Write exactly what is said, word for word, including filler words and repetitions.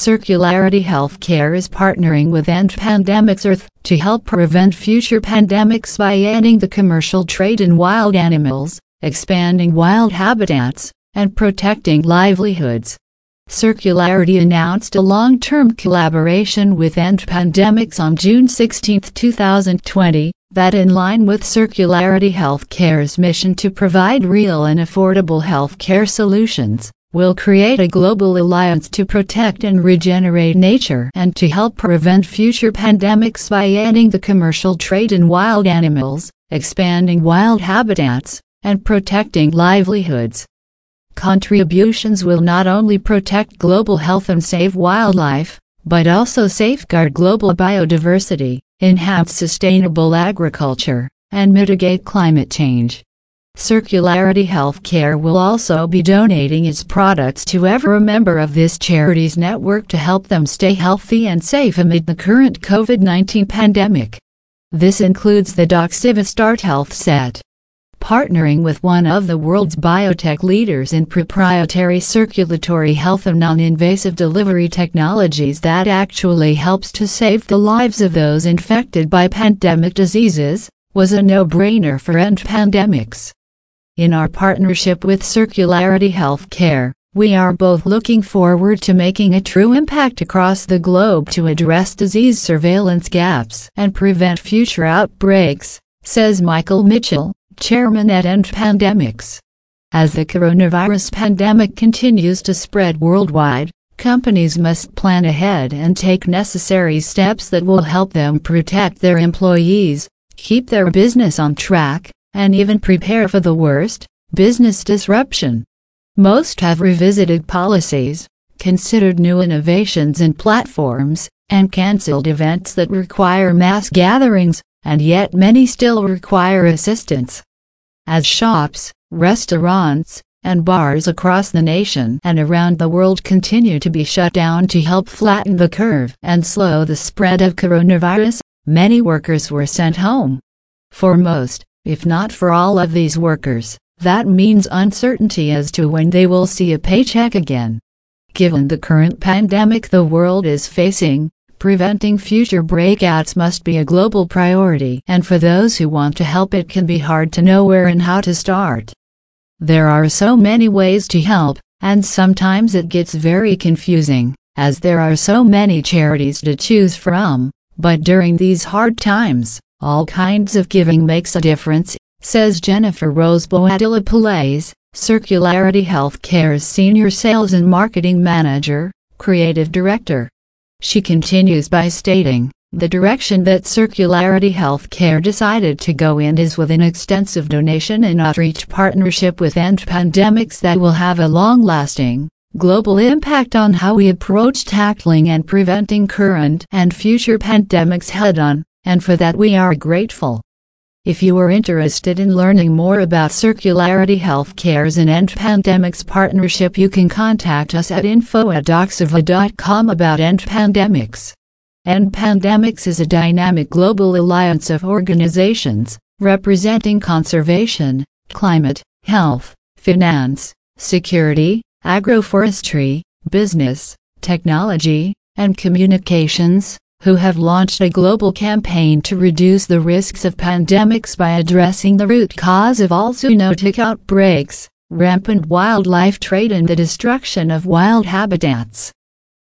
Circularity Healthcare is partnering with End Pandemics Earth to help prevent future pandemics by ending the commercial trade in wild animals, expanding wild habitats, and protecting livelihoods. Circularity announced a long-term collaboration with End Pandemics on June sixteenth, two thousand twenty, that in line with Circularity Healthcare's mission to provide real and affordable healthcare solutions, will create a global alliance to protect and regenerate nature and to help prevent future pandemics by ending the commercial trade in wild animals, expanding wild habitats, and protecting livelihoods. Contributions will not only protect global health and save wildlife, but also safeguard global biodiversity, enhance sustainable agriculture, and mitigate climate change. Circularity Healthcare will also be donating its products to every member of this charity's network to help them stay healthy and safe amid the current COVID nineteen pandemic. This includes the Doxivastart Health Set. Partnering with one of the world's biotech leaders in proprietary circulatory health and non-invasive delivery technologies that actually helps to save the lives of those infected by pandemic diseases, was a no-brainer for End Pandemics. In our partnership with Circularity Healthcare, we are both looking forward to making a true impact across the globe to address disease surveillance gaps and prevent future outbreaks, says Michael Mitchell, chairman at End Pandemics. As the coronavirus pandemic continues to spread worldwide, companies must plan ahead and take necessary steps that will help them protect their employees, keep their business on track, and even prepare for the worst, business disruption. Most have revisited policies, considered new innovations in platforms, and cancelled events that require mass gatherings, and yet many still require assistance. As shops, restaurants, and bars across the nation and around the world continue to be shut down to help flatten the curve and slow the spread of coronavirus, many workers were sent home. For most, if not for all of these workers, that means uncertainty as to when they will see a paycheck again. Given the current pandemic the world is facing, preventing future breakouts must be a global priority, and for those who want to help it can be hard to know where and how to start. There are so many ways to help, and sometimes it gets very confusing, as there are so many charities to choose from, but during these hard times, all kinds of giving makes a difference, says Jennifer Rose Boadilla-Pillais, Circularity Healthcare's Senior Sales and Marketing Manager, Creative Director. She continues by stating, the direction that Circularity Healthcare decided to go in is with an extensive donation and outreach partnership with End Pandemics that will have a long-lasting, global impact on how we approach tackling and preventing current and future pandemics head-on, and for that we are grateful. If you are interested in learning more about Circularity Healthcare's and End Pandemics partnership, you can contact us at info at doxiva dot com about End Pandemics. End Pandemics is a dynamic global alliance of organizations representing conservation, climate, health, finance, security, agroforestry, business, technology, and communications, who have launched a global campaign to reduce the risks of pandemics by addressing the root cause of all zoonotic outbreaks, rampant wildlife trade, and the destruction of wild habitats.